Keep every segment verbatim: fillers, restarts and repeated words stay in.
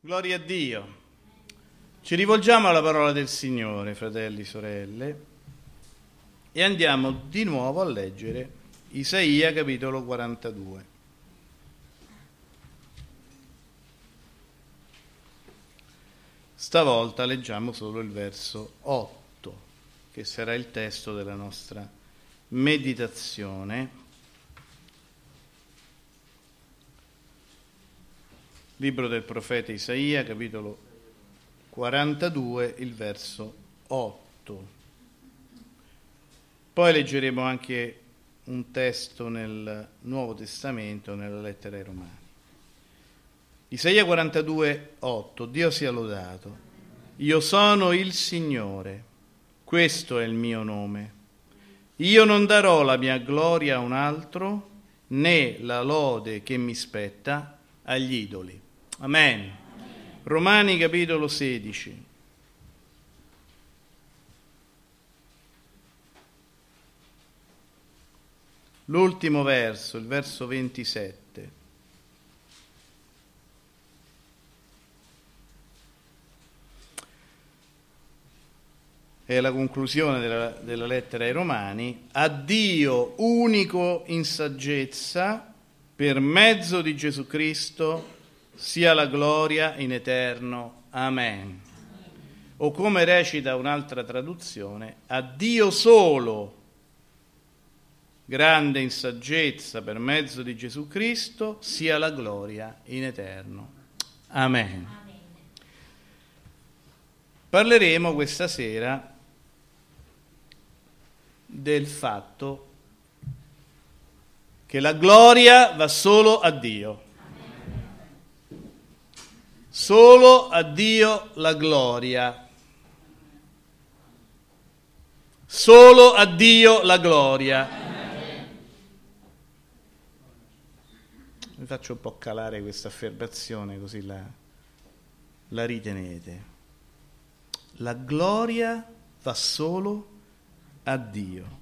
Gloria a Dio. Ci rivolgiamo alla parola del Signore, fratelli e sorelle, e andiamo di nuovo a leggere Isaia capitolo quarantadue. Stavolta leggiamo solo il verso otto, che sarà il testo della nostra meditazione. Libro del profeta Isaia, capitolo quarantadue, il verso otto. Poi leggeremo anche un testo nel Nuovo Testamento, nella lettera ai Romani. Isaia quarantadue, otto. Dio sia lodato. Io sono il Signore, questo è il mio nome. Io non darò la mia gloria a un altro, né la lode che mi spetta agli idoli. Amen. Amen. Romani capitolo sedici. L'ultimo verso, il verso ventisette. È la conclusione della, della lettera ai Romani. A Dio unico in saggezza, per mezzo di Gesù Cristo, sia la gloria in eterno. Amen. O come recita un'altra traduzione, a Dio solo, grande in saggezza per mezzo di Gesù Cristo, sia la gloria in eterno. Amen. Amen. Parleremo questa sera del fatto che la gloria va solo a Dio. Solo a Dio la gloria. Solo a Dio la gloria. Vi faccio un po' calare questa affermazione così la, la ritenete. La gloria va solo a Dio.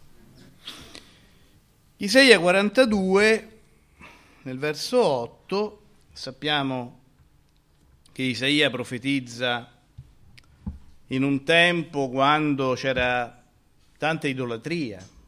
Isaia quarantadue, nel verso otto, sappiamo che Isaia profetizza in un tempo quando c'era tanta idolatria. Il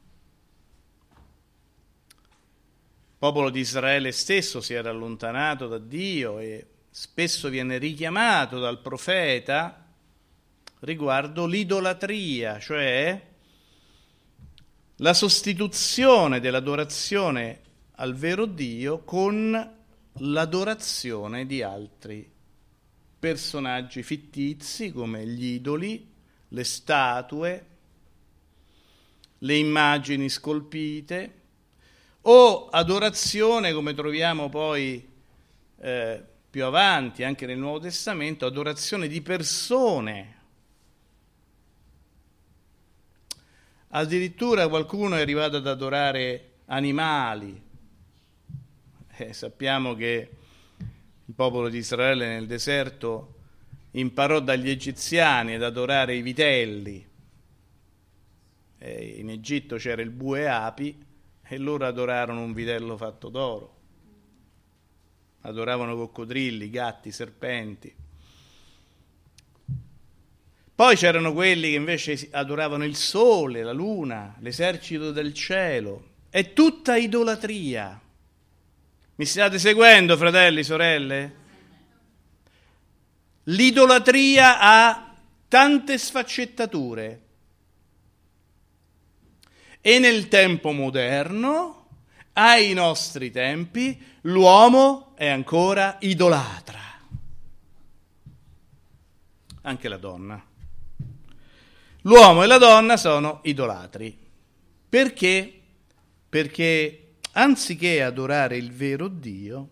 popolo di Israele stesso si era allontanato da Dio e spesso viene richiamato dal profeta riguardo l'idolatria, cioè la sostituzione dell'adorazione al vero Dio con l'adorazione di altri personaggi fittizi come gli idoli, le statue, le immagini scolpite, o adorazione, come troviamo poi eh, più avanti anche nel Nuovo Testamento, adorazione di persone. Addirittura qualcuno è arrivato ad adorare animali. Eh, sappiamo che il popolo di Israele nel deserto imparò dagli egiziani ad adorare i vitelli. Eh, in Egitto c'era il bue api e loro adorarono un vitello fatto d'oro. Adoravano coccodrilli, gatti, serpenti. Poi c'erano quelli che invece adoravano il sole, la luna, l'esercito del cielo. È tutta idolatria. Mi state seguendo, fratelli, sorelle? L'idolatria ha tante sfaccettature. E nel tempo moderno, ai nostri tempi, l'uomo è ancora idolatra. Anche la donna. L'uomo e la donna sono idolatri. Perché? Perché anziché adorare il vero Dio,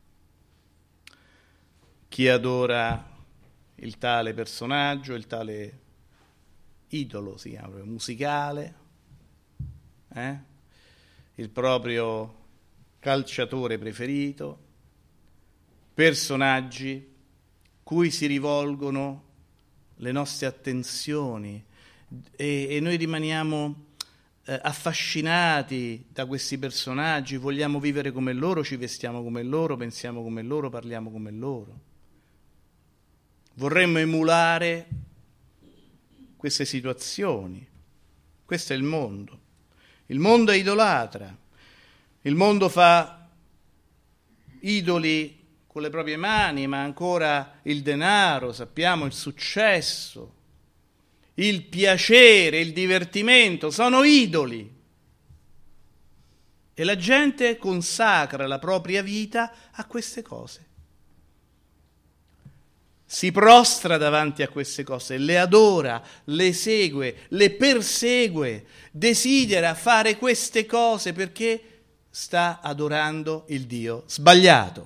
chi adora il tale personaggio, il tale idolo, si chiama musicale, eh? il proprio calciatore preferito, personaggi cui si rivolgono le nostre attenzioni e, e noi rimaniamo eh, affascinati da questi personaggi, vogliamo vivere come loro, ci vestiamo come loro, pensiamo come loro, parliamo come loro. Vorremmo emulare queste situazioni. Questo è il mondo. Il mondo è idolatra. Il mondo fa idoli con le proprie mani, ma ancora il denaro, sappiamo, il successo, il piacere, il divertimento, sono idoli. E la gente consacra la propria vita a queste cose. Si prostra davanti a queste cose, le adora, le segue, le persegue, desidera fare queste cose perché sta adorando il Dio sbagliato.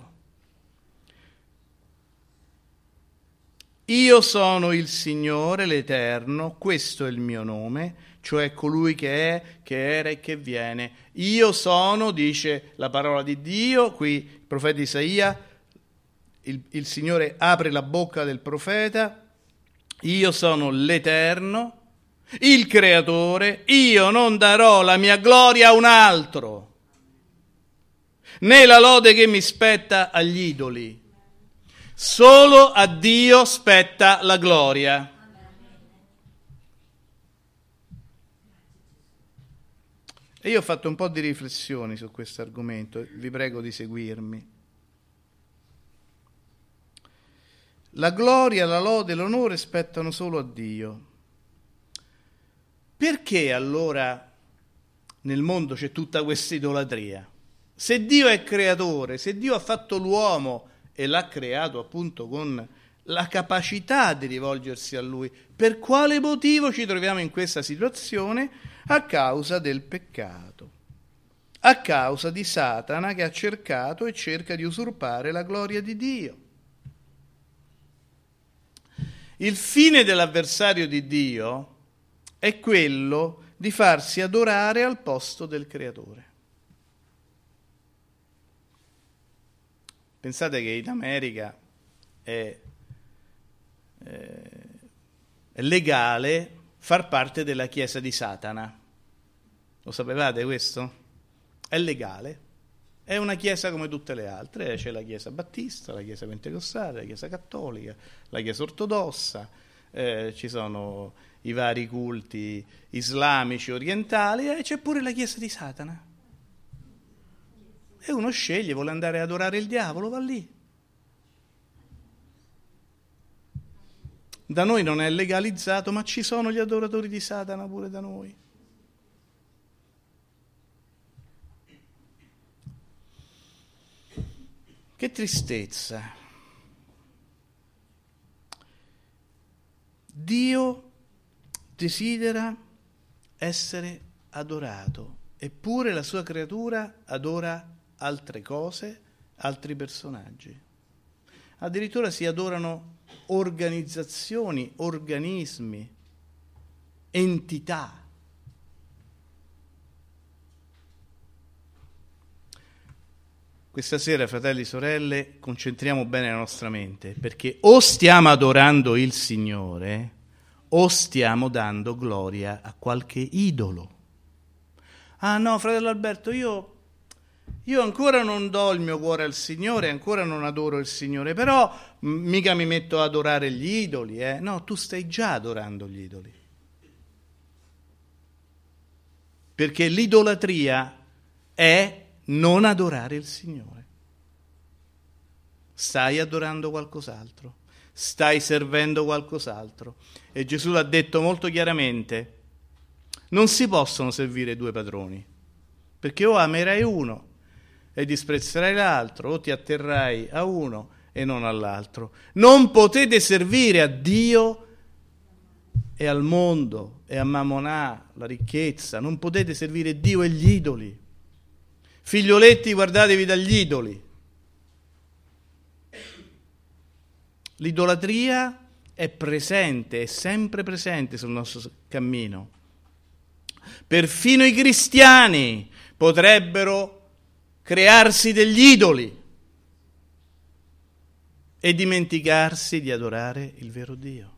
Io sono il Signore, l'Eterno, questo è il mio nome, cioè colui che è, che era e che viene. Io sono, dice la parola di Dio, qui il profeta Isaia, il, il Signore apre la bocca del profeta, io sono l'Eterno, il Creatore, io non darò la mia gloria a un altro, né la lode che mi spetta agli idoli. Solo a Dio spetta la gloria. E io ho fatto un po' di riflessioni su questo argomento, vi prego di seguirmi. La gloria, la lode e l'onore spettano solo a Dio. Perché allora nel mondo c'è tutta questa idolatria? Se Dio è creatore, se Dio ha fatto l'uomo e l'ha creato appunto con la capacità di rivolgersi a Lui, per quale motivo ci troviamo in questa situazione? A causa del peccato, a causa di Satana che ha cercato e cerca di usurpare la gloria di Dio. Il fine dell'avversario di Dio è quello di farsi adorare al posto del creatore. Pensate che in America è, eh, è legale far parte della chiesa di Satana. Lo sapevate questo? È legale. È una chiesa come tutte le altre. C'è la chiesa battista, la chiesa pentecostale, la chiesa cattolica, la chiesa ortodossa, eh, ci sono i vari culti islamici, orientali, e c'è pure la chiesa di Satana. E uno sceglie, vuole andare ad adorare il diavolo, va lì. Da noi non è legalizzato, ma ci sono gli adoratori di Satana pure da noi. Che tristezza. Dio desidera essere adorato, eppure la sua creatura adora altre cose, altri personaggi. Addirittura si adorano organizzazioni, organismi, entità. Questa sera, fratelli e sorelle, concentriamo bene la nostra mente, perché o stiamo adorando il Signore o stiamo dando gloria a qualche idolo. Ah no, fratello Alberto, io... Io ancora non do il mio cuore al Signore, ancora non adoro il Signore, però mica mi metto ad adorare gli idoli, eh? No, tu stai già adorando gli idoli. Perché l'idolatria è non adorare il Signore. Stai adorando qualcos'altro, stai servendo qualcos'altro. E Gesù l'ha detto molto chiaramente, non si possono servire due padroni, perché o amerai uno e disprezzerai l'altro, o ti atterrai a uno e non all'altro. Non potete servire a Dio e al mondo e a Mammonà, la ricchezza. Non potete servire Dio e gli idoli. Figlioletti, guardatevi dagli idoli. L'idolatria è presente, è sempre presente sul nostro cammino. Perfino i cristiani potrebbero crearsi degli idoli e dimenticarsi di adorare il vero Dio.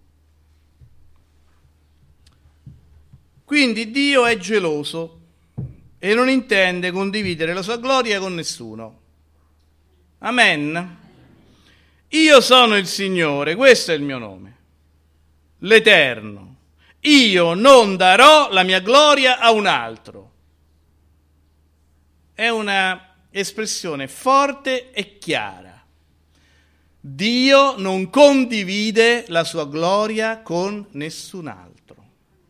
Quindi Dio è geloso e non intende condividere la sua gloria con nessuno. Amen. Io sono il Signore, questo è il mio nome, l'Eterno. Io non darò la mia gloria a un altro. È una espressione forte e chiara. Dio non condivide la sua gloria con nessun altro.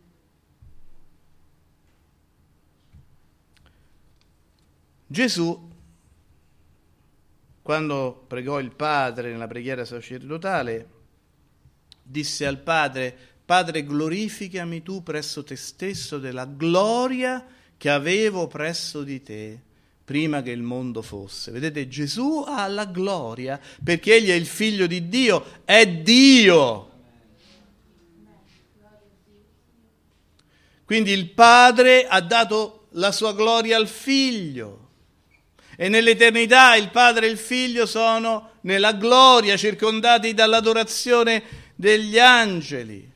Gesù, quando pregò il Padre nella preghiera sacerdotale, disse al Padre: Padre, glorificami tu presso te stesso della gloria che avevo presso di te prima che il mondo fosse. Vedete, Gesù ha la gloria perché egli è il figlio di Dio, è Dio. Quindi il Padre ha dato la sua gloria al figlio. E nell'eternità il Padre e il Figlio sono nella gloria, circondati dall'adorazione degli angeli.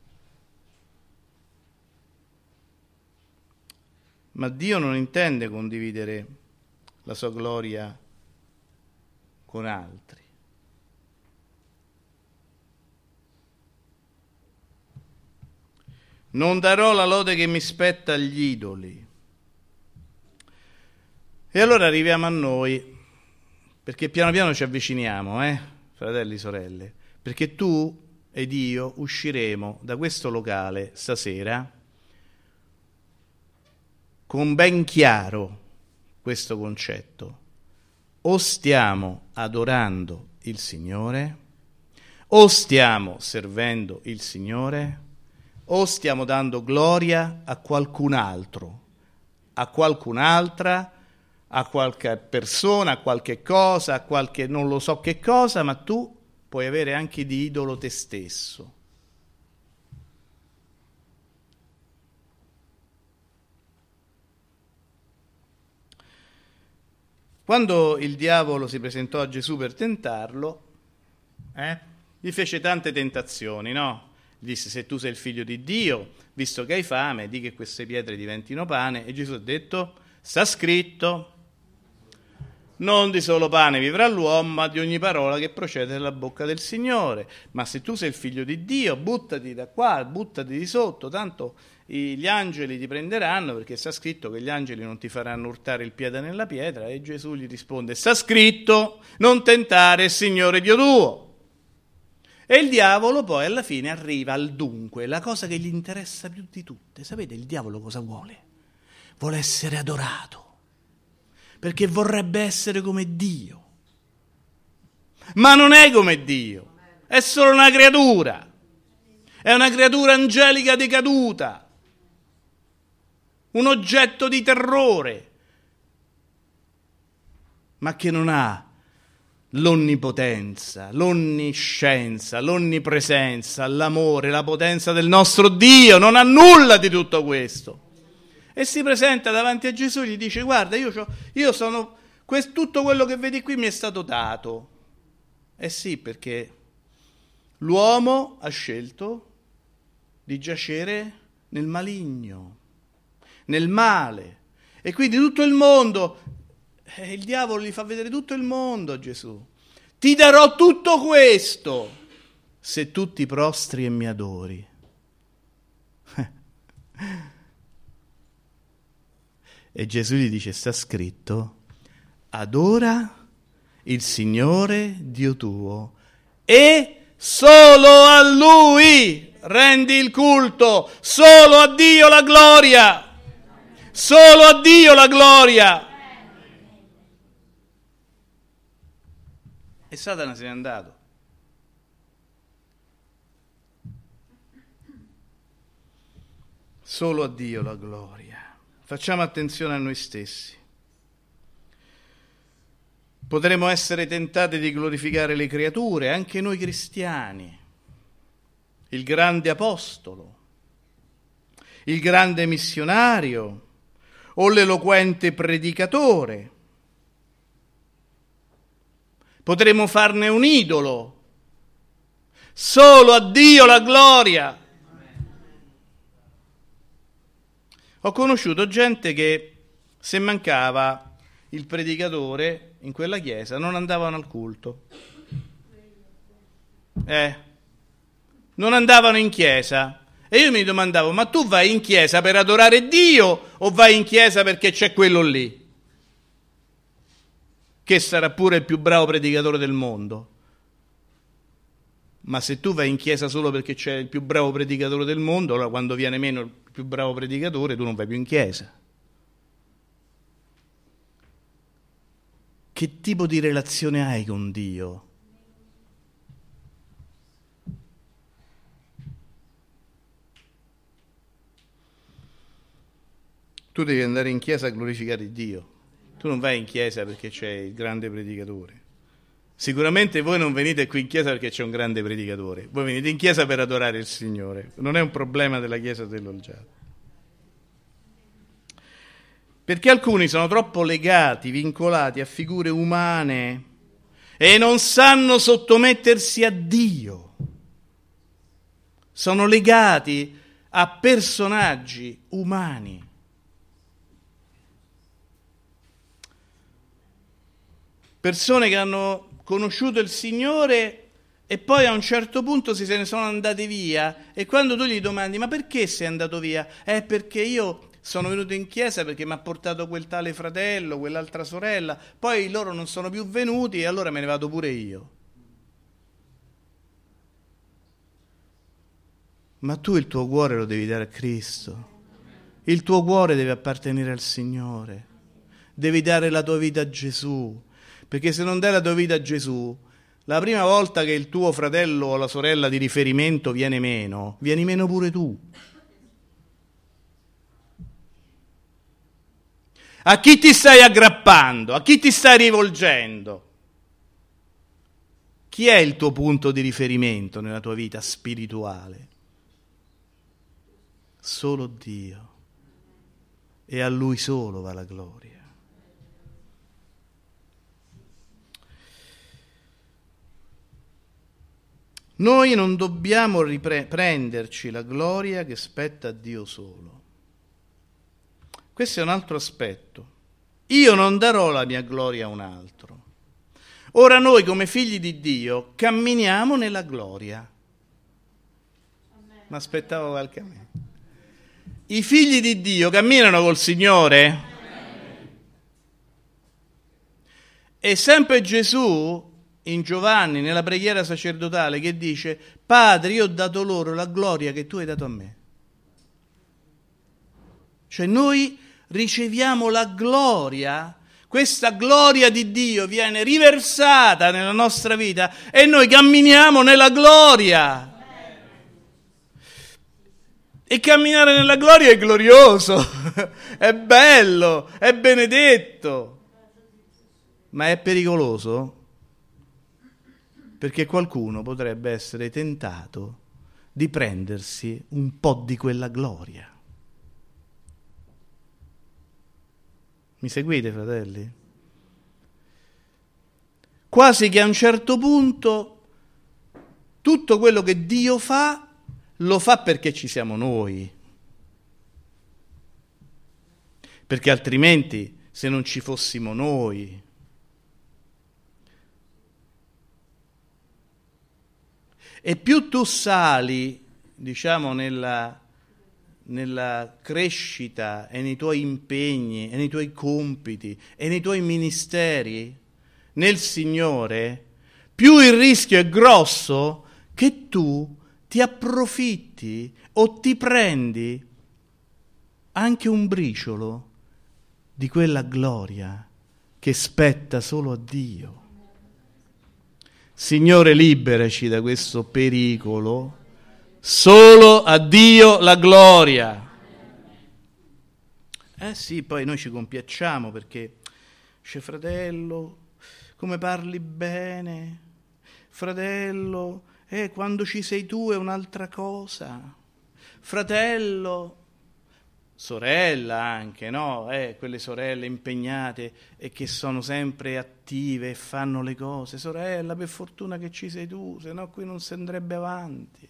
Ma Dio non intende condividere la sua gloria con altri. Non darò la lode che mi spetta agli idoli. E allora arriviamo a noi, perché piano piano ci avviciniamo, eh, fratelli e sorelle, perché tu ed io usciremo da questo locale stasera con ben chiaro questo concetto. O stiamo adorando il Signore, o stiamo servendo il Signore, o stiamo dando gloria a qualcun altro, a qualcun'altra, a qualche persona, a qualche cosa, a qualche non lo so che cosa, ma tu puoi avere anche di idolo te stesso. Quando il diavolo si presentò a Gesù per tentarlo, eh, gli fece tante tentazioni, no? Gli disse: se tu sei il figlio di Dio, visto che hai fame, di che queste pietre diventino pane. E Gesù ha detto: sta scritto, non di solo pane vivrà l'uomo, ma di ogni parola che procede dalla bocca del Signore. Ma se tu sei il figlio di Dio, buttati da qua, buttati di sotto, tanto gli angeli ti prenderanno, perché sta scritto che gli angeli non ti faranno urtare il piede nella pietra. E Gesù gli risponde: sta scritto, non tentare il Signore Dio tuo. E il diavolo poi alla fine arriva al dunque, la cosa che gli interessa più di tutte. Sapete il diavolo cosa vuole? Vuole essere adorato, perché vorrebbe essere come Dio. Ma non è come Dio, è solo una creatura, è una creatura angelica decaduta, un oggetto di terrore, ma che non ha l'onnipotenza, l'onniscienza, l'onnipresenza, l'amore, la potenza del nostro Dio, non ha nulla di tutto questo. E si presenta davanti a Gesù e gli dice: guarda, io, io sono, questo, tutto quello che vedi qui mi è stato dato. Eh sì, perché l'uomo ha scelto di giacere nel maligno, nel male. E quindi tutto il mondo, eh, il diavolo gli fa vedere tutto il mondo a Gesù. Ti darò tutto questo se tu ti prostri e mi adori. E Gesù gli dice: sta scritto, adora il Signore Dio tuo e solo a Lui rendi il culto, solo a Dio la gloria, solo a Dio la gloria. E Satana se n'è andato. Solo a Dio la gloria. Facciamo attenzione a noi stessi. Potremo essere tentati di glorificare le creature, anche noi cristiani. Il grande apostolo, il grande missionario o l'eloquente predicatore. Potremo farne un idolo. Solo a Dio la gloria. Ho conosciuto gente che, se mancava il predicatore in quella chiesa, non andavano al culto. Eh, non andavano in chiesa. E io mi domandavo, ma tu vai in chiesa per adorare Dio o vai in chiesa perché c'è quello lì? Che sarà pure il più bravo predicatore del mondo. Ma se tu vai in chiesa solo perché c'è il più bravo predicatore del mondo, allora quando viene meno il più bravo predicatore, tu non vai più in chiesa. Che tipo di relazione hai con Dio? Tu devi andare in chiesa a glorificare Dio. Tu non vai in chiesa perché c'è il grande predicatore. Sicuramente voi non venite qui in chiesa perché c'è un grande predicatore. Voi venite in chiesa per adorare il Signore. Non è un problema della chiesa dell'Olgiato. Perché alcuni sono troppo legati, vincolati a figure umane e non sanno sottomettersi a Dio. Sono legati a personaggi umani. Persone che hanno conosciuto il Signore e poi a un certo punto si se ne sono andati via, e quando tu gli domandi ma perché sei andato via? È perché io sono venuto in chiesa perché mi ha portato quel tale fratello, quell'altra sorella, poi loro non sono più venuti e allora me ne vado pure io. Ma tu il tuo cuore lo devi dare a Cristo, il tuo cuore deve appartenere al Signore, devi dare la tua vita a Gesù. Perché se non dai la tua vita a Gesù, la prima volta che il tuo fratello o la sorella di riferimento viene meno, vieni meno pure tu. A chi ti stai aggrappando? A chi ti stai rivolgendo? Chi è il tuo punto di riferimento nella tua vita spirituale? Solo Dio. E a Lui solo va la gloria. Noi non dobbiamo riprenderci la gloria che spetta a Dio solo. Questo è un altro aspetto. Io non darò la mia gloria a un altro. Ora noi come figli di Dio camminiamo nella gloria. Ma aspettavo qualche momento. I figli di Dio camminano col Signore? Amen. E sempre Gesù in Giovanni, nella preghiera sacerdotale, che dice: Padre, io ho dato loro la gloria che tu hai dato a me. Cioè noi riceviamo la gloria, questa gloria di Dio viene riversata nella nostra vita e noi camminiamo nella gloria. E camminare nella gloria è glorioso, è bello, è benedetto, ma è pericoloso. Perché qualcuno potrebbe essere tentato di prendersi un po' di quella gloria. Mi seguite, fratelli? Quasi che a un certo punto tutto quello che Dio fa, lo fa perché ci siamo noi. Perché altrimenti, se non ci fossimo noi, e più tu sali, diciamo, nella, nella crescita e nei tuoi impegni e nei tuoi compiti e nei tuoi ministeri nel Signore, più il rischio è grosso che tu ti approfitti o ti prendi anche un briciolo di quella gloria che spetta solo a Dio. Signore, liberaci da questo pericolo. Solo a Dio la gloria. Eh sì, poi noi ci compiacciamo perché dice: fratello, come parli bene, fratello, eh, quando ci sei tu è un'altra cosa, fratello, sorella anche, no? Eh, quelle sorelle impegnate e che sono sempre attive e fanno le cose. Sorella, per fortuna che ci sei tu, se no qui non si andrebbe avanti.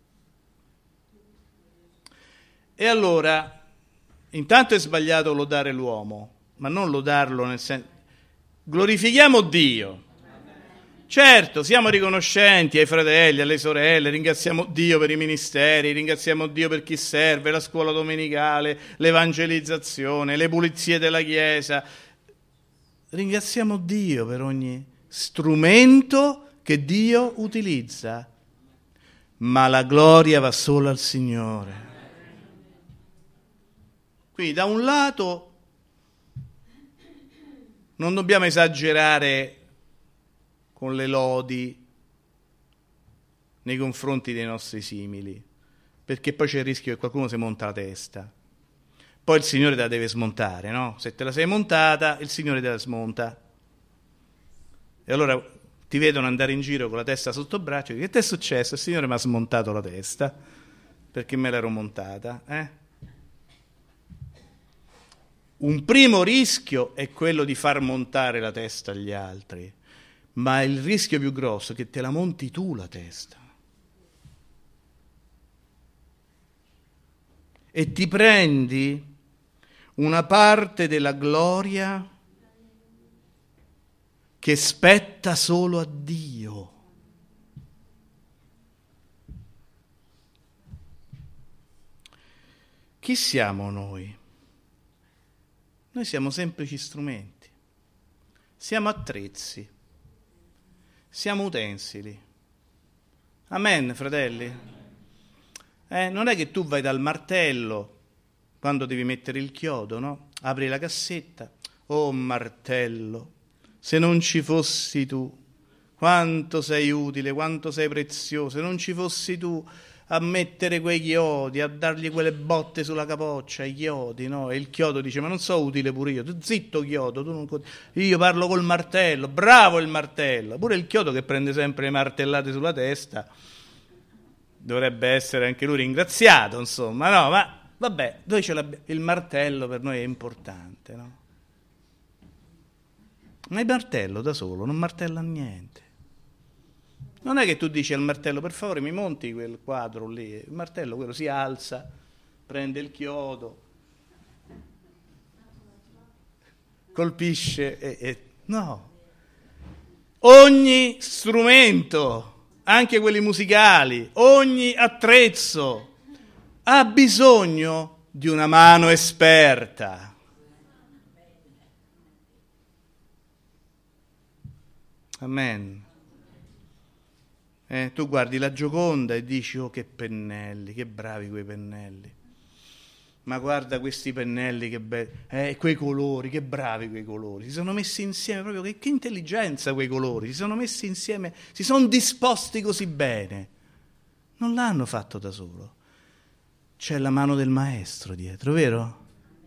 E allora, intanto è sbagliato lodare l'uomo, ma non lodarlo nel senso... Glorifichiamo Dio. Certo, siamo riconoscenti ai fratelli, alle sorelle, ringraziamo Dio per i ministeri, ringraziamo Dio per chi serve, la scuola domenicale, l'evangelizzazione, le pulizie della Chiesa. Ringraziamo Dio per ogni strumento che Dio utilizza, ma la gloria va solo al Signore. Quindi da un lato non dobbiamo esagerare con le lodi nei confronti dei nostri simili, perché poi c'è il rischio che qualcuno si monta la testa. Poi il Signore te la deve smontare, no? Se te la sei montata, il Signore te la smonta. E allora ti vedono andare in giro con la testa sotto il braccio e dici: che ti è successo? Il Signore mi ha smontato la testa, perché me l'ero montata, eh? Un primo rischio è quello di far montare la testa agli altri, ma il rischio più grosso è che te la monti tu la testa. E ti prendi una parte della gloria che spetta solo a Dio. Chi siamo noi? Noi siamo semplici strumenti, siamo attrezzi, siamo utensili. Amen, fratelli? Eh, non è che tu vai dal martello quando devi mettere il chiodo, no? Apri la cassetta, oh martello, se non ci fossi tu, quanto sei utile, quanto sei prezioso, se non ci fossi tu a mettere quei chiodi, a dargli quelle botte sulla capoccia, i chiodi, no? E il chiodo dice: ma non so utile pure io. Tu zitto chiodo, tu non... io parlo col martello, bravo il martello. Pure il chiodo che prende sempre le martellate sulla testa dovrebbe essere anche lui ringraziato, insomma, no? Ma vabbè, noi ce l'abbiamo. Il martello per noi è importante, no? Ma il martello da solo non martella niente. Non è che tu dici al martello: per favore mi monti quel quadro lì. Il martello quello si alza, prende il chiodo, colpisce e, e... no. Ogni strumento, anche quelli musicali, ogni attrezzo ha bisogno di una mano esperta. Amen. Eh, tu guardi la Gioconda e dici: oh, che pennelli, che bravi quei pennelli. Ma guarda questi pennelli, che belli, eh, quei colori, che bravi quei colori. Si sono messi insieme, proprio che, che intelligenza quei colori. Si sono messi insieme, si sono disposti così bene. Non l'hanno fatto da solo. C'è la mano del maestro dietro, vero?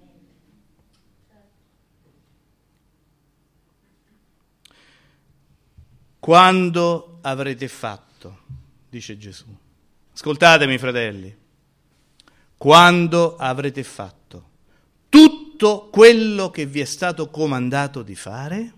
Quando avrete fatto, dice Gesù. Ascoltatemi, fratelli. Quando avrete fatto tutto quello che vi è stato comandato di fare,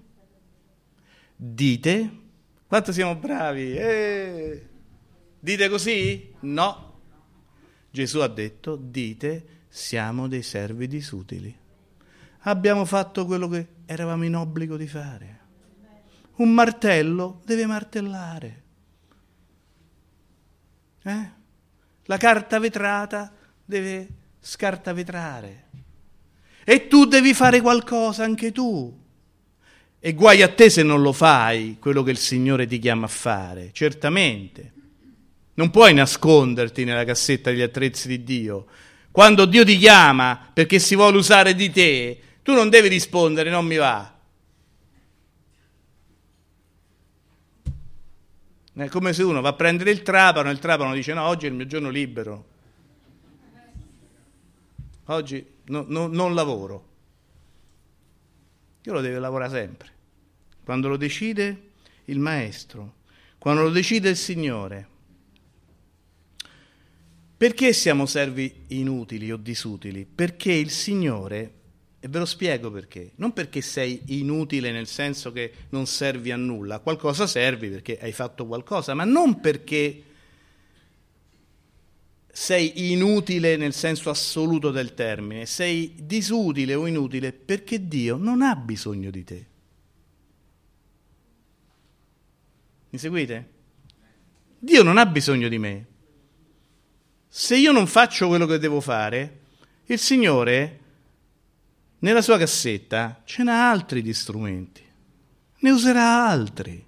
dite: quanto siamo bravi, eh. Dite così? No. Gesù ha detto: dite, siamo dei servi disutili. Abbiamo fatto quello che eravamo in obbligo di fare. Un martello deve martellare. Eh? La carta vetrata deve scartavetrare. E tu devi fare qualcosa anche tu. E guai a te se non lo fai, quello che il Signore ti chiama a fare, certamente. Non puoi nasconderti nella cassetta degli attrezzi di Dio. Quando Dio ti chiama perché si vuole usare di te, tu non devi rispondere: non mi va. È come se uno va a prendere il trapano e il trapano dice: no, oggi è il mio giorno libero. Oggi no, no, non lavoro. Io lo devo lavorare sempre. Quando lo decide il maestro, quando lo decide il Signore. Perché siamo servi inutili o disutili? Perché il Signore, e ve lo spiego perché, non perché sei inutile nel senso che non servi a nulla, a qualcosa servi perché hai fatto qualcosa, ma non perché sei inutile nel senso assoluto del termine, sei disutile o inutile perché Dio non ha bisogno di te. Mi seguite? Dio non ha bisogno di me. Se io non faccio quello che devo fare, il Signore nella sua cassetta ce n'ha altri di strumenti, ne userà altri.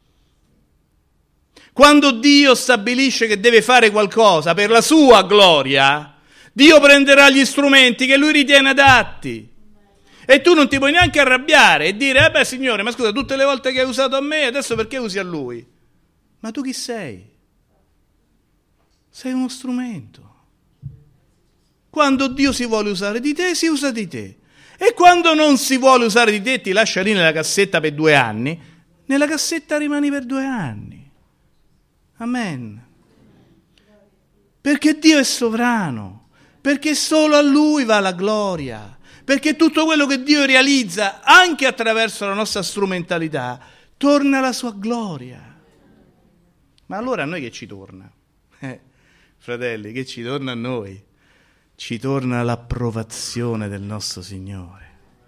Quando Dio stabilisce che deve fare qualcosa per la sua gloria, Dio prenderà gli strumenti che Lui ritiene adatti. E tu non ti puoi neanche arrabbiare e dire, eh beh Signore, ma scusa, tutte le volte che hai usato a me, adesso perché usi a Lui? Ma tu chi sei? Sei uno strumento. Quando Dio si vuole usare di te, si usa di te. E quando non si vuole usare di te, ti lascia lì nella cassetta per due anni, nella cassetta rimani per due anni. Amen. Perché Dio è sovrano, perché solo a Lui va la gloria, perché tutto quello che Dio realizza, anche attraverso la nostra strumentalità, torna alla sua gloria. Ma allora a noi che ci torna? Eh, fratelli, che ci torna a noi? Ci torna l'approvazione del nostro Signore.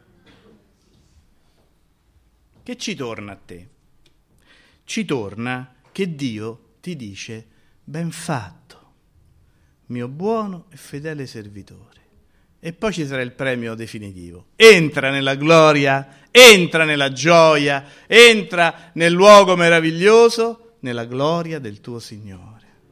Che ci torna a te? Ci torna che Dio ti dice, ben fatto, mio buono e fedele servitore. E poi ci sarà il premio definitivo. Entra nella gloria, entra nella gioia, entra nel luogo meraviglioso, nella gloria del tuo Signore.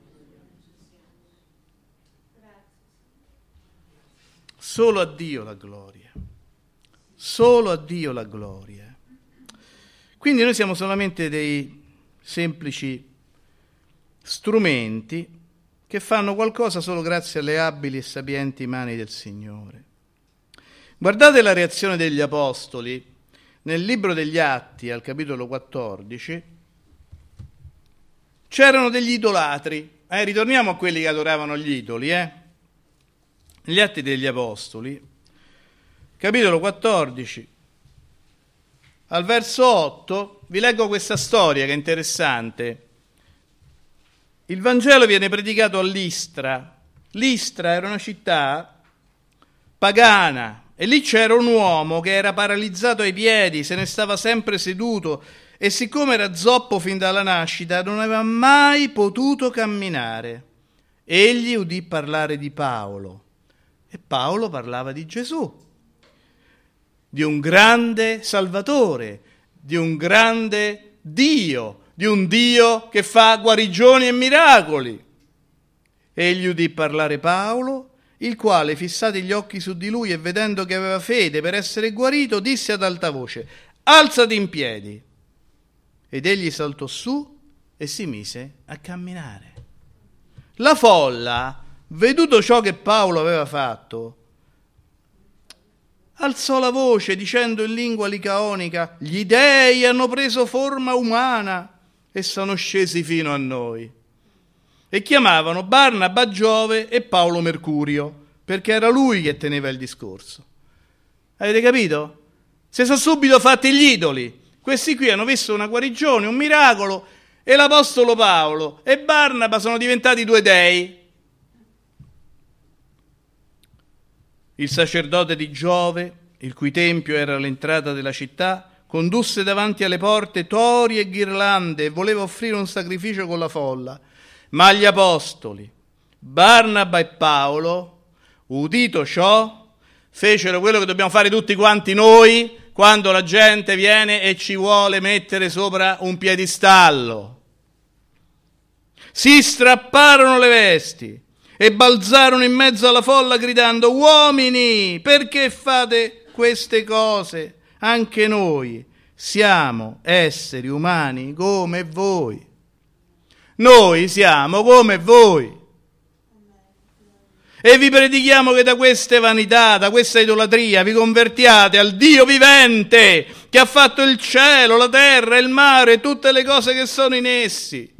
Solo a Dio la gloria, solo a Dio la gloria. Quindi noi siamo solamente dei semplici strumenti che fanno qualcosa solo grazie alle abili e sapienti mani del Signore. Guardate la reazione degli Apostoli nel libro degli Atti, al capitolo quattordici. C'erano degli idolatri, eh, ritorniamo a quelli che adoravano gli idoli, eh. Gli Atti degli Apostoli, capitolo quattordici, al verso otto, vi leggo questa storia che è interessante. Il Vangelo viene predicato a Listra. Listra era una città pagana e lì c'era un uomo che era paralizzato ai piedi, se ne stava sempre seduto e siccome era zoppo fin dalla nascita non aveva mai potuto camminare. Egli udì parlare di Paolo. E Paolo parlava di Gesù, di un grande Salvatore, di un grande Dio, di un Dio che fa guarigioni e miracoli. Egli udì parlare Paolo, il quale, fissati gli occhi su di lui e vedendo che aveva fede per essere guarito, disse ad alta voce, alzati in piedi. Ed egli saltò su e si mise a camminare. La folla, veduto ciò che Paolo aveva fatto, alzò la voce dicendo in lingua licaonica, gli dei hanno preso forma umana e sono scesi fino a noi. E chiamavano Barnaba Giove e Paolo Mercurio, perché era lui che teneva il discorso. Avete capito? Si sono subito fatti gli idoli. Questi qui hanno visto una guarigione, un miracolo, e l'apostolo Paolo e Barnaba sono diventati due dei. Il sacerdote di Giove, il cui tempio era all'entrata della città, condusse davanti alle porte tori e ghirlande e voleva offrire un sacrificio con la folla. Ma gli apostoli, Barnaba e Paolo, udito ciò, fecero quello che dobbiamo fare tutti quanti noi quando la gente viene e ci vuole mettere sopra un piedistallo. Si strapparono le vesti e balzarono in mezzo alla folla gridando, uomini, perché fate queste cose? Anche noi siamo esseri umani come voi. Noi siamo come voi. E vi predichiamo che da queste vanità, da questa idolatria, vi convertiate al Dio vivente, che ha fatto il cielo, la terra, il mare e tutte le cose che sono in essi.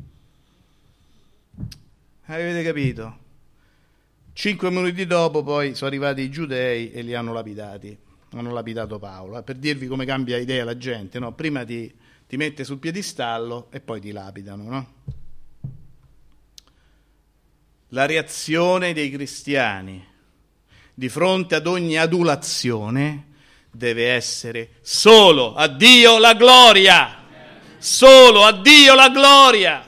Avete capito? Cinque minuti dopo poi sono arrivati i giudei e li hanno lapidati, hanno lapidato Paolo, eh, per dirvi come cambia idea la gente, no? Prima ti, ti mette sul piedistallo e poi ti lapidano, no? La reazione dei cristiani di fronte ad ogni adulazione deve essere solo a Dio la gloria, Solo a Dio la gloria.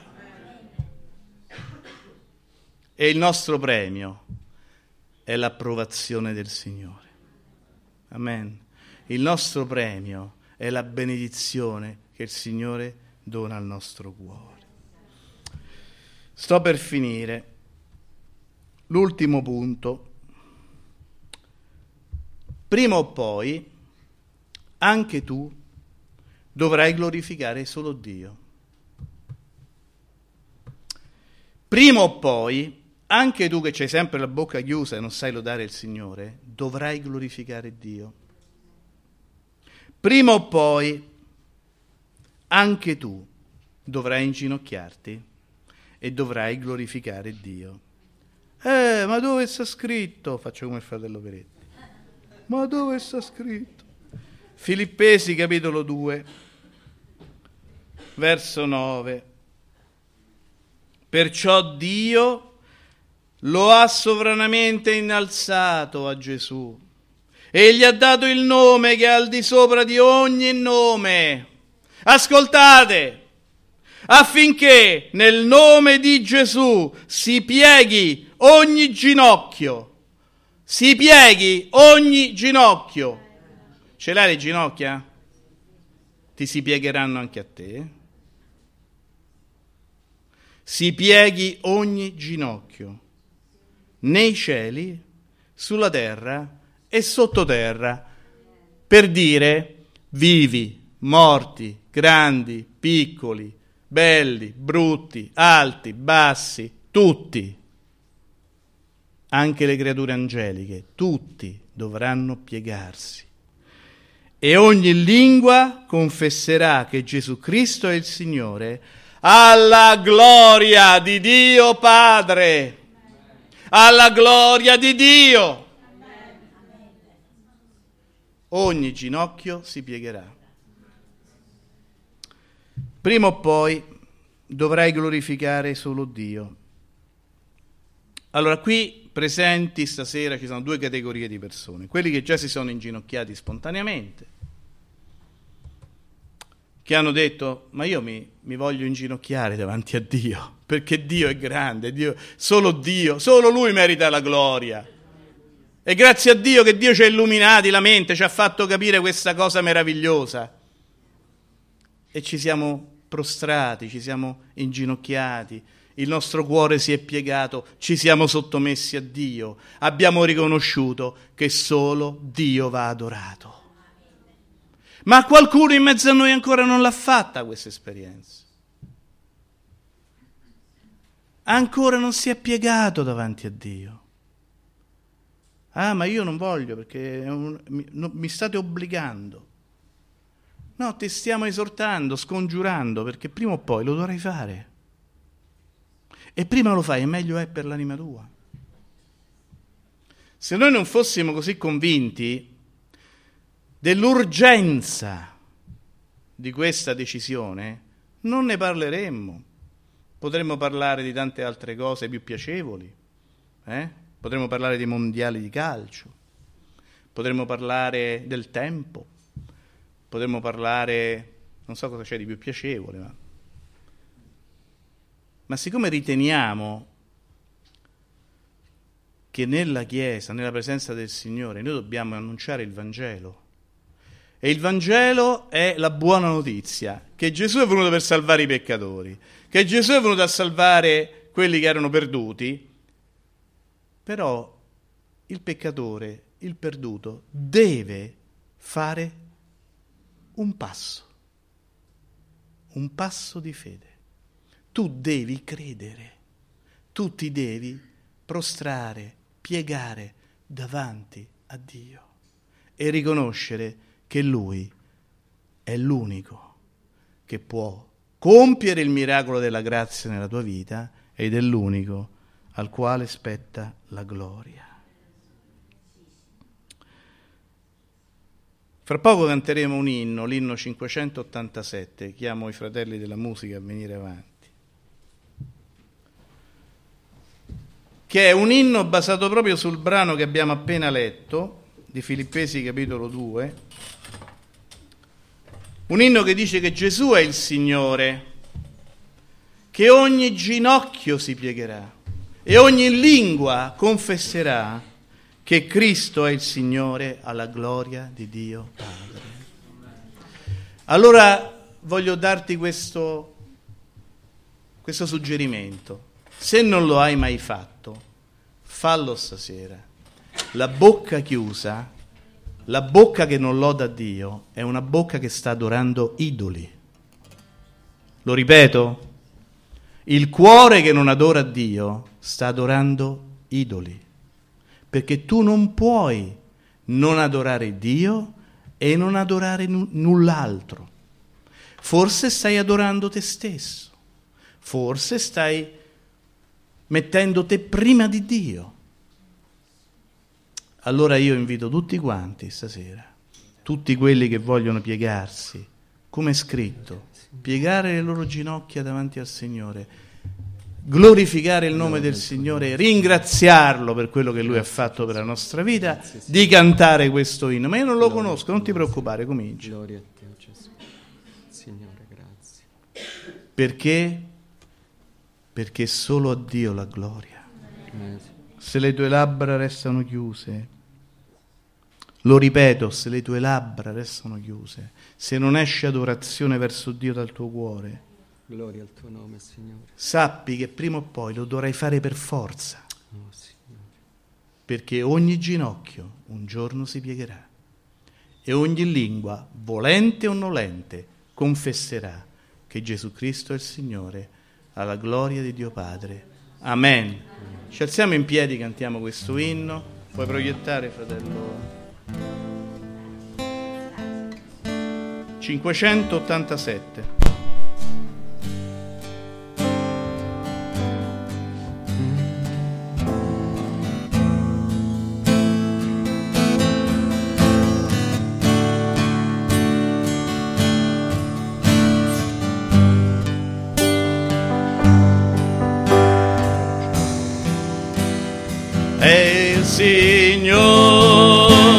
E il nostro premio è l'approvazione del Signore. Amen. Il nostro premio è la benedizione che il Signore dona al nostro cuore. Sto per finire. L'ultimo punto. Prima o poi anche tu dovrai glorificare solo Dio. Prima o poi anche tu che c'hai sempre la bocca chiusa e non sai lodare il Signore, dovrai glorificare Dio. Prima o poi anche tu dovrai inginocchiarti e dovrai glorificare Dio. Eh, ma dove sta scritto? Faccio come il fratello Peretti. Ma dove sta scritto? Filippesi capitolo due, verso nove. Perciò Dio lo ha sovranamente innalzato a Gesù e gli ha dato il nome che è al di sopra di ogni nome. Ascoltate! Affinché nel nome di Gesù si pieghi ogni ginocchio, si pieghi ogni ginocchio. Ce l'hai le ginocchia? Ti si piegheranno anche a te. Si pieghi ogni ginocchio, nei cieli, sulla terra e sottoterra, per dire vivi, morti, grandi, piccoli, belli, brutti, alti, bassi, tutti, anche le creature angeliche, tutti dovranno piegarsi. E ogni lingua confesserà che Gesù Cristo è il Signore, alla gloria di Dio Padre, alla gloria di Dio. Ogni ginocchio si piegherà. Prima o poi dovrai glorificare solo Dio. Allora, qui presenti stasera ci sono due categorie di persone: quelli che già si sono inginocchiati spontaneamente, che hanno detto: ma io mi, mi voglio inginocchiare davanti a Dio, perché Dio è grande, Dio, solo Dio, solo Lui merita la gloria. E grazie a Dio che Dio ci ha illuminati la mente, ci ha fatto capire questa cosa meravigliosa. E ci siamo prostrati, ci siamo inginocchiati, il nostro cuore si è piegato, ci siamo sottomessi a Dio, abbiamo riconosciuto che solo Dio va adorato. Ma qualcuno in mezzo a noi ancora non l'ha fatta questa esperienza. Ancora non si è piegato davanti a Dio. Ah, ma io non voglio perché è un, mi, no, mi state obbligando. No, ti stiamo esortando, scongiurando, perché prima o poi lo dovrai fare. E prima lo fai e meglio è per l'anima tua. Se noi non fossimo così convinti dell'urgenza di questa decisione, non ne parleremmo. Potremmo parlare di tante altre cose più piacevoli, eh? Potremmo parlare dei mondiali di calcio, potremmo parlare del tempo, potremmo parlare, non so cosa c'è di più piacevole, ma, ma siccome riteniamo che nella Chiesa, nella presenza del Signore, noi dobbiamo annunciare il Vangelo, e il Vangelo è la buona notizia, che Gesù è venuto per salvare i peccatori, che Gesù è venuto a salvare quelli che erano perduti. Però il peccatore, il perduto, deve fare un passo, un passo di fede. Tu devi credere, tu ti devi prostrare, piegare davanti a Dio e riconoscere che Lui è l'unico che può compiere il miracolo della grazia nella tua vita ed è l'unico al quale spetta la gloria. Fra poco canteremo un inno, l'inno cinquecentottantasette, chiamo i fratelli della musica a venire avanti, che è un inno basato proprio sul brano che abbiamo appena letto, di Filippesi capitolo due, Un inno che dice che Gesù è il Signore, che ogni ginocchio si piegherà e ogni lingua confesserà che Cristo è il Signore, alla gloria di Dio Padre. Allora voglio darti questo, questo suggerimento. Se non lo hai mai fatto, fallo stasera. La bocca chiusa, la bocca che non loda Dio, è una bocca che sta adorando idoli. Lo ripeto, il cuore che non adora Dio sta adorando idoli, perché tu non puoi non adorare Dio e non adorare nu- null'altro. Forse stai adorando te stesso, forse stai mettendo te prima di Dio. Allora io invito tutti quanti stasera, tutti quelli che vogliono piegarsi, come è scritto, piegare le loro ginocchia davanti al Signore, glorificare il nome del Signore, ringraziarlo per quello che Lui ha fatto per la nostra vita, di cantare questo inno. Ma io non lo conosco, non ti preoccupare, cominci. Gloria a te, Gesù. Signore, grazie. Perché? Perché solo a Dio la gloria. Amen. Se le tue labbra restano chiuse, lo ripeto, se le tue labbra restano chiuse, se non esce adorazione verso Dio dal tuo cuore, gloria al tuo nome, Signore. sappi che prima o poi lo dovrai fare per forza, Oh, Signore. perché ogni ginocchio un giorno si piegherà e ogni lingua, volente o nolente, confesserà che Gesù Cristo è il Signore, alla gloria di Dio Padre. Amen. Ci alziamo in piedi, cantiamo questo inno. Puoi proiettare, fratello? cinquecentottantasette. È il Signore.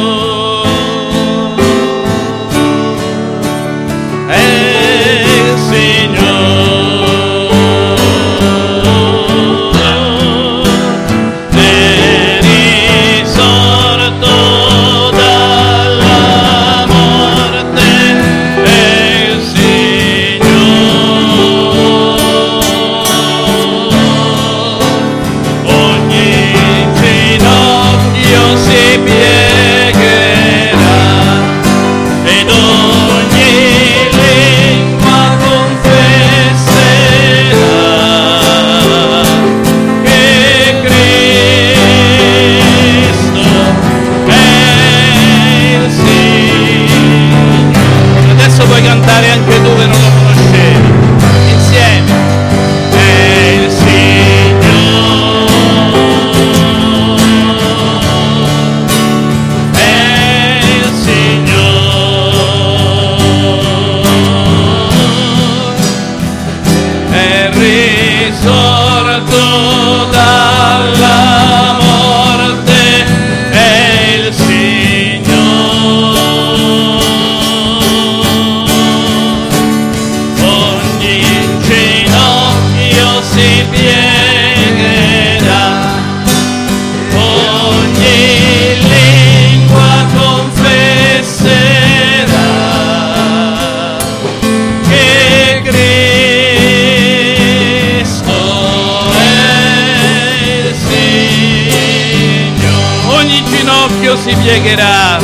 Si piegherà,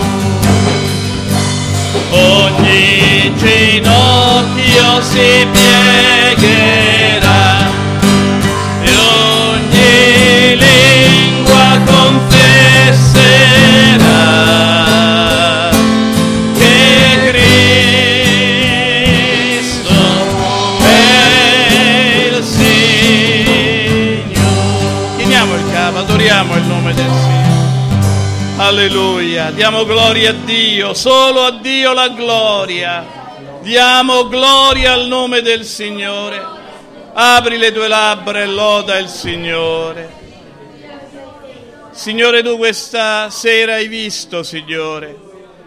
ogni ginocchio si piegherà e ogni lingua confesserà che Cristo è il Signore. Chiniamo il capo, adoriamo il nome del Signore. Alleluia, diamo gloria a Dio, solo a Dio la gloria, diamo gloria al nome del Signore. Apri le tue labbra e loda il Signore. Signore, tu questa sera hai visto, Signore,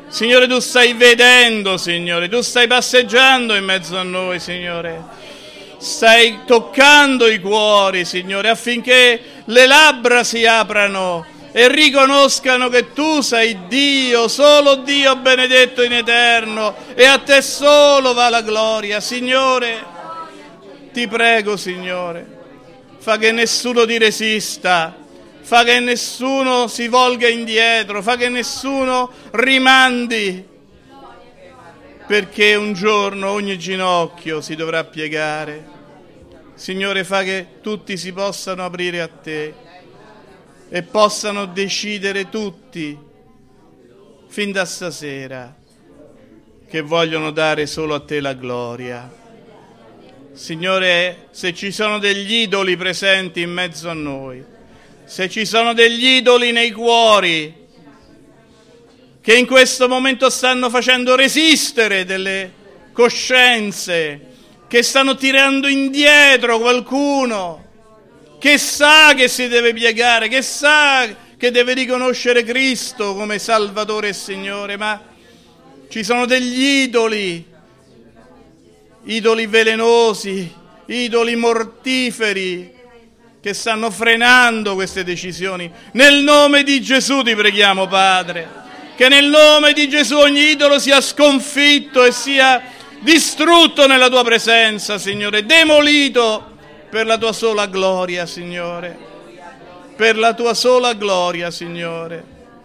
Signore, tu stai vedendo, Signore, tu stai passeggiando in mezzo a noi, Signore. Stai toccando i cuori, Signore, affinché le labbra si aprano e riconoscano che tu sei Dio, solo Dio benedetto in eterno, e a te solo va la gloria. Signore, ti prego, Signore, fa che nessuno ti resista, fa che nessuno si volga indietro, fa che nessuno rimandi, perché un giorno ogni ginocchio si dovrà piegare. Signore, fa che tutti si possano aprire a te e possano decidere tutti, fin da stasera, che vogliono dare solo a te la gloria. Signore, se ci sono degli idoli presenti in mezzo a noi, se ci sono degli idoli nei cuori che in questo momento stanno facendo resistere delle coscienze, che stanno tirando indietro qualcuno che sa che si deve piegare, che sa che deve riconoscere Cristo come Salvatore e Signore, ma ci sono degli idoli, idoli velenosi, idoli mortiferi, che stanno frenando queste decisioni. Nel nome di Gesù ti preghiamo, Padre, che nel nome di Gesù ogni idolo sia sconfitto e sia distrutto nella tua presenza, Signore, demolito per la tua sola gloria, Signore, per la tua sola gloria, Signore.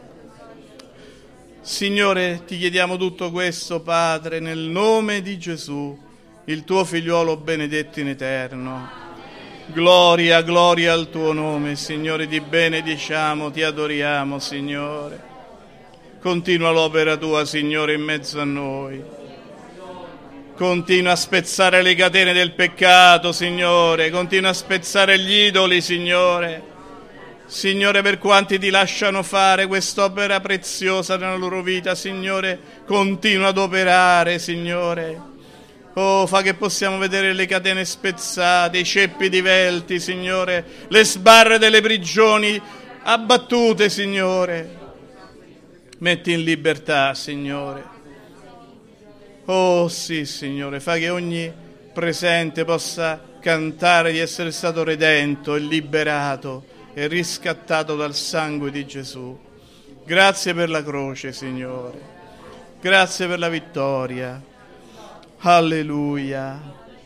Signore, ti chiediamo tutto questo, Padre, nel nome di Gesù, il tuo figliuolo benedetto in eterno. Gloria, gloria al tuo nome, Signore, ti benediciamo, ti adoriamo, Signore. Continua l'opera tua, Signore, in mezzo a noi. Continua a spezzare le catene del peccato, Signore. Continua a spezzare gli idoli, Signore. Signore, per quanti ti lasciano fare quest'opera preziosa nella loro vita, Signore, continua ad operare, Signore. Oh, fa che possiamo vedere le catene spezzate, i ceppi divelti, Signore, le sbarre delle prigioni abbattute, Signore. Metti in libertà, Signore. Oh sì, Signore, fa che ogni presente possa cantare di essere stato redento e liberato e riscattato dal sangue di Gesù. Grazie per la croce, Signore. Grazie per la vittoria. Alleluia.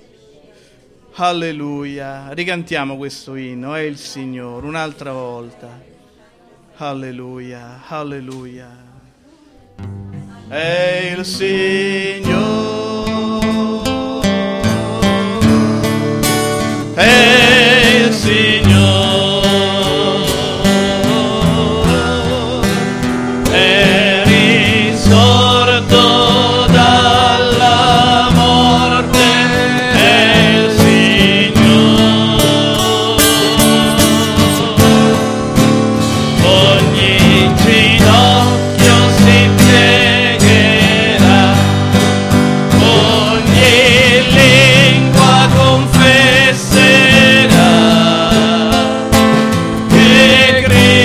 Alleluia. Ricantiamo questo inno, è il Signore, un'altra volta. Alleluia, alleluia. È il Signore, è il Signore, è risorto dalla morte, è il Signore, ogni ginocchio si piegherà, ogni lingua confesserà che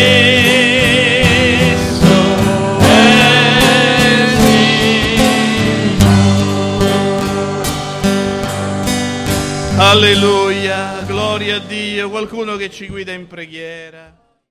Cristo è Signore. Alleluia, gloria a Dio. Qualcuno che ci guida in preghiera.